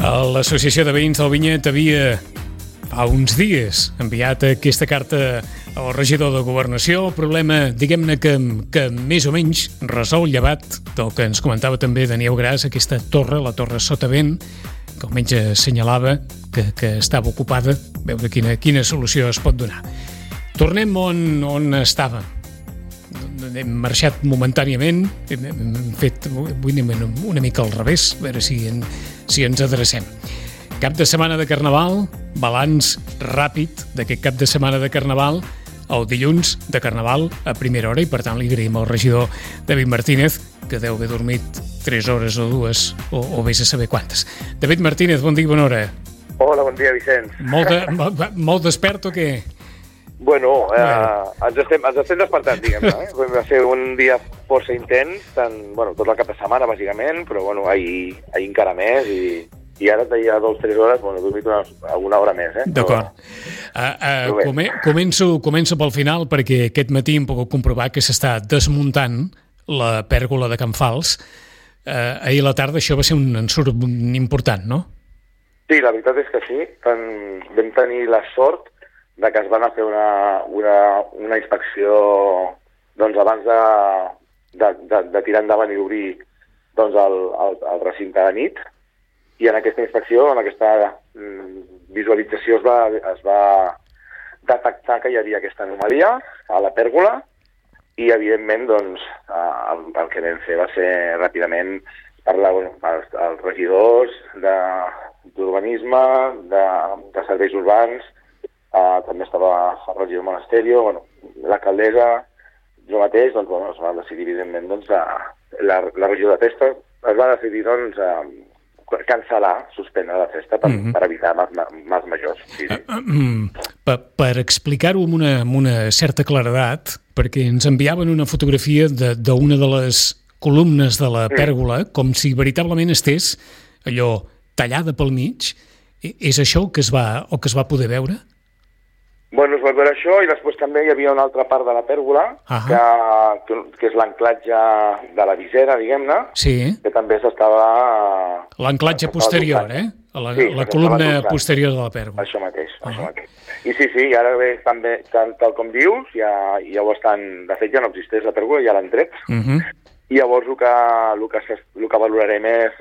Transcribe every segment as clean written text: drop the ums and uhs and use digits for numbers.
L'Associació de Veïns del Vinyet havia, fa uns dies, enviat aquesta carta al regidor de Governació. El problema, diguem-ne, que més o menys resol, llevat del que ens comentava també Daniel Gras, aquesta torre, la torre Sotavent, que almenys assenyalava que estava ocupada, veure quina solució es pot donar. Tornem on estàvem. Hem marxat momentàniament, hem fet una mica al revés, a veure si ens adrecem. Cap de setmana de Carnaval, balanç ràpid d'aquest cap de setmana de Carnaval, el dilluns de Carnaval a primera hora, i per tant li agraïm al regidor David Martínez, que deu haver dormit 3 hores o 2 o vés a saber quantes. David Martínez, bon dia i bona hora. Hola, bon dia, Vicenç. Molt despert o què? Bueno, ens estem despertant, diguem-ne. Va ser un dia força intens, tot el cap de setmana, bàsicament, però ahir encara més, i ara ja 2 o 3 hores, he dormit alguna hora més. D'acord. Començo pel final, perquè aquest matí hem pogut comprovar que s'està desmuntant la pèrgola de Can Fals. Ahir a la tarda això va ser un ensurt important, no? Sí, la veritat és que sí. Vam tenir la sort de que es van fer una inspecció abans de tirar endavant i obrir el recinte de nit, i en aquesta inspecció, en aquesta visualització es va detectar que hi havia aquesta anomalia a la pèrgola, i evidentment el que vam fer va ser ràpidament parlar als regidors d'urbanisme, de serveis urbans, també estava el regidor Monasterio, l'alcaldessa, jo mateix, es va decidir, evidentment, la regió de festa es va decidir, cancel·lar, suspendre la festa per evitar mals majors. Sí. Per explicar-ho amb una certa claredat, perquè ens enviaven una fotografia d'una de les columnes de la pèrgola, com si veritablement estés allò tallada pel mig. És això que es va poder veure? Es va veure això, i després també hi havia una altra part de la pèrgola, que és l'anclatge de la visera, diguem-ne, que també s'estava... L'anclatge posterior, la columna posterior de la pèrgola. Això mateix. I sí, ara bé, també, tal com dius, ja ho estan... De fet, ja no existeix la pèrgola, ja l'han tret, i llavors el que valorarem és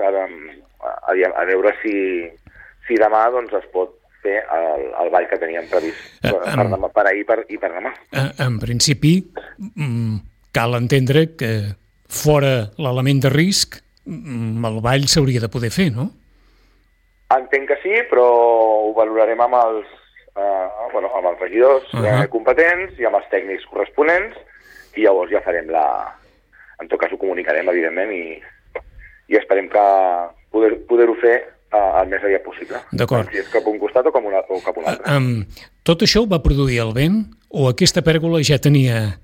a veure si demà es pot fer el ball que teníem previst per ahir i per demà. En principi, cal entendre que fora l'element de risc, el ball s'hauria de poder fer, no? Entenc que sí, però ho valorarem amb els regidors competents i amb els tècnics corresponents, i llavors ja farem en tot cas ho comunicarem, evidentment, i esperem que poder-ho fer el més aviat possible. D'acord. Si és cap a un costat o cap a un altre. Tot això ho va produir el vent, o aquesta pèrgola ja tenia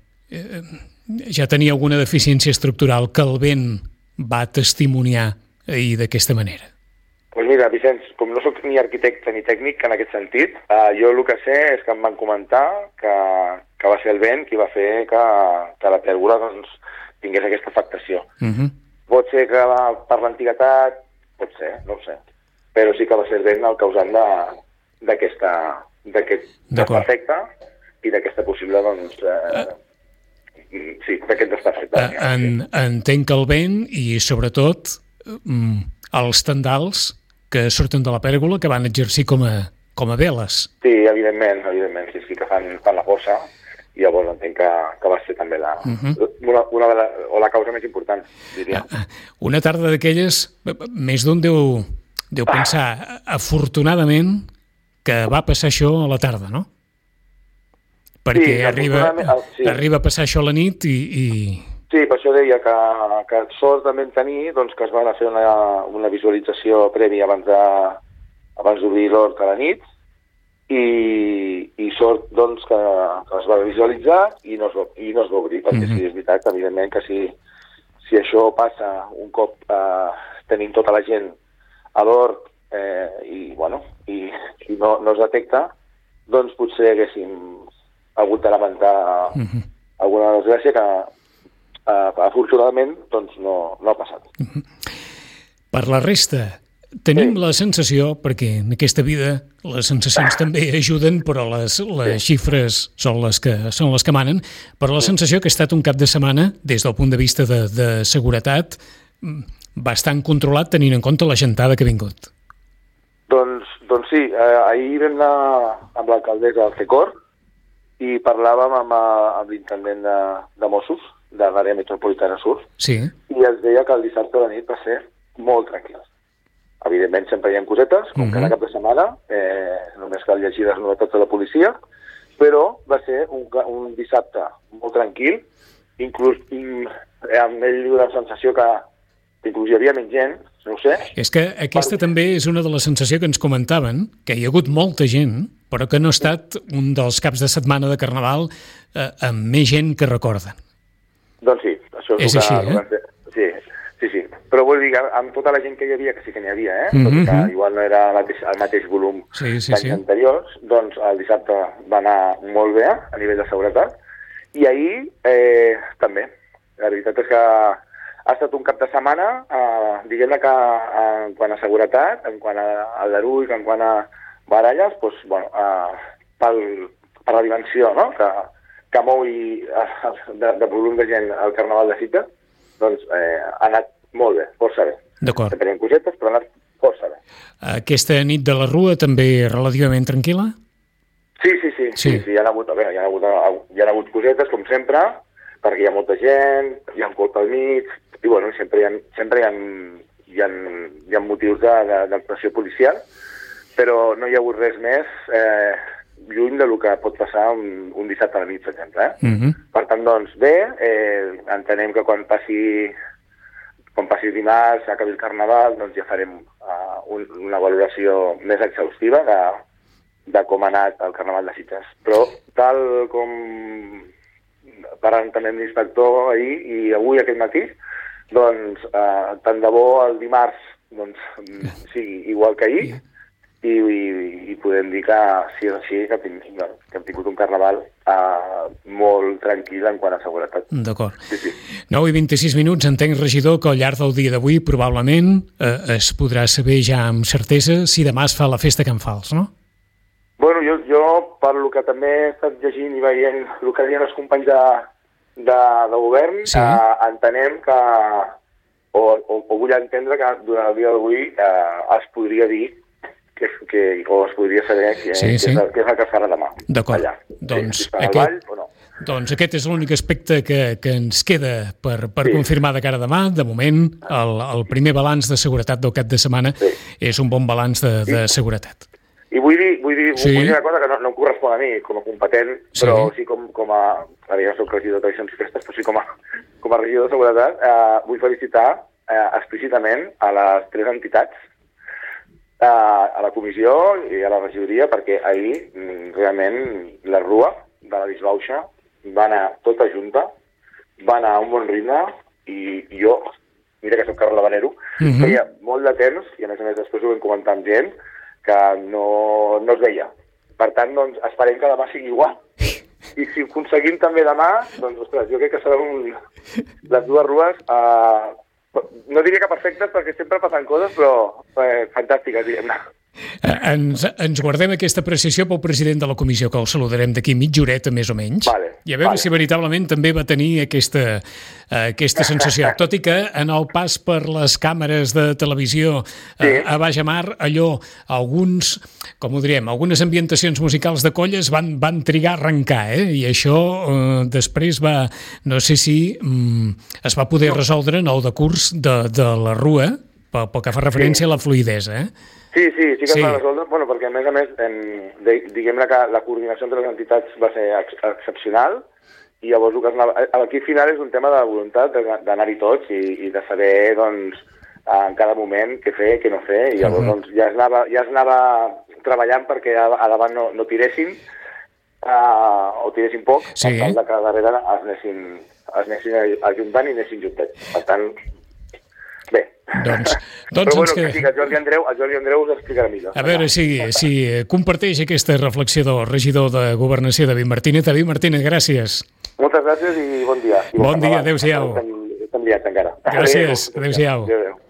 alguna deficiència estructural que el vent va testimoniar ahir d'aquesta manera? Doncs mira, Vicenç, com no soc ni arquitecte ni tècnic en aquest sentit, jo el que sé és que em van comentar que va ser el vent qui va fer que la pèrgola tingués aquesta afectació. Pot ser que per l'antiguitat, pot ser, no ho sé, però sí que va ser el vent el causant d'aquest defecte i d'aquesta possible, d'aquest desperfecte. Entenc que el vent i, sobretot, els tendals que surten de la pèrgola, que van exercir com a veles. Sí, evidentment, sí que fan la força, i llavors entenc que va ser també la causa més important, diria. Una tarda d'aquelles, més d'un deu pensar, afortunadament, que va passar això a la tarda, no? Perquè arriba a passar això a la nit i... Sí, per això deia que sort també en tenir que es va fer una visualització prèvia abans d'obrir l'hort a la nit, i sort que es va visualitzar i no es va obrir, perquè sí, és veritat, evidentment, que si això passa un cop tenim tota la gent a l'hort i no es detecta, doncs potser haguéssim hagut de lamentar alguna desgràcia que afortunadament no ha passat. Per la resta, tenim la sensació, perquè en aquesta vida les sensacions també ajuden, però les xifres són les que manen, però la sensació que ha estat un cap de setmana, des del punt de vista de seguretat, bastant controlat, tenint en compte la gentada que ha vingut. Doncs sí, ahir vam anar amb l'alcaldessa del CECOR i parlàvem amb l'intendent de Mossos, de l'àrea metropolitana sur, sí. I ens deia que el dissabte de la nit va ser molt tranquil. Evidentment sempre hi ha cosetes, com cada cap de setmana, només cal llegir les novetats de la policia, però va ser un dissabte molt tranquil, inclús amb ell la sensació que inclús hi havia menys gent, no ho sé. És que aquesta també és una de les sensacions que ens comentaven, que hi ha hagut molta gent, però que no ha estat un dels caps de setmana de Carnaval amb més gent que recorden. Doncs sí, això és així, Sí. Però vull dir que amb tota la gent que hi havia, que sí que n'hi havia, tot i que igual no era el mateix volum d'anys anteriors, doncs el dissabte va anar molt bé a nivell de seguretat, i ahir també. La veritat és que ha estat un cap de setmana, diguem-ne que en quant a seguretat, en quant a aldarull, en quant a baralles, doncs, bueno, per la dimensió, no?, que mou de volum de gent al Carnaval de Sitges, doncs ha anat molt bé, força bé. D'acord. Tenim cosetes, però ha anat força bé. Aquesta nit de la Rua també relativament tranquil·la? Sí. Hi ha hagut cosetes, com sempre, perquè hi ha molta gent, hi ha un colp al mig, i bueno, sempre hi ha motius d'actuació policial, però no hi ha hagut res més lluny del que pot passar un dissabte a la nit, per exemple. Per tant, doncs, bé, entenem que quan passi dimarts, acabi el Carnaval, doncs ja farem una valoració més exhaustiva de com ha anat el Carnaval de Sitges. Però tal com parlant també amb l'inspector ahir i avui aquest matí, doncs tant de bo el dimarts sigui igual que ahir, i podem dir que si és així, que hem tingut un Carnaval molt tranquil en quant a seguretat. D'acord. Sí. 9:26, entenc, regidor, que al llarg del dia d'avui probablement es podrà saber ja amb certesa si demà es fa la festa Can Fals, no? Bueno, jo per lo que també he estat llegint i veient el que deien els companys de govern, entenem que, o vull entendre que durant el dia d'avui es podria dir o es podria saber què és el que es farà demà. D'acord. Doncs aquest és l'únic aspecte que ens queda per confirmar de cara a demà. De moment, el primer balanç de seguretat del cap de setmana és un bon balanç de seguretat. I vull dir una cosa que no em correspon a mi com a competent, però sí com a... Ara ja soc regidor de tradicions i festes, però sí com a regidor de seguretat, vull felicitar explícitament a les 3 entitats, a la comissió i a la regidoria, perquè ahir realment la Rua de la Disbauxa va anar tota junta, va anar a un bon ritme, i jo, mira que soc Carles Habanero, feia molt de temps, i a més després ho vam comentar amb gent, que no es veia. Per tant, doncs, esperem que demà sigui igual. I si ho aconseguim també demà, doncs, ostres, jo crec que seran les dues rues, no diria que perfectes, perquè sempre passen coses, però fantàstiques, diguem-ne. Ens guardem aquesta apreciació pel president de la comissió, que el saludarem d'aquí mitja horeta, més o menys, i a veure si veritablement també va tenir aquesta sensació. Tot i que en el pas per les càmeres de televisió a baix mar, allò, algunes ambientacions musicals de colles van trigar a arrencar, i això després va, no sé si es va poder resoldre en el decurs de la Rua, pel que fa referència a la fluïdesa, Sí que es va resoldre, perquè a més, diguem-ne que la coordinació entre les entitats va ser excepcional, i llavors aquí al final és un tema de voluntat d'anar-hi tots i de saber, doncs, en cada moment què fer, què no fer, i llavors doncs, ja es anava treballant perquè a davant no tiressin, o tiressin poc, per tal que darrere es anessin ajuntant i anessin juntets. Per tant, bé. Però bueno, que sí, que el Jordi Andreu us explicarà millor. A veure si comparteix aquesta reflexió del regidor de Governació, David Martínez. David Martínez, gràcies. Moltes gràcies i bon dia. Bon dia, adéu-siau. Estem liats encara. Gràcies, adéu-siau. Adéu.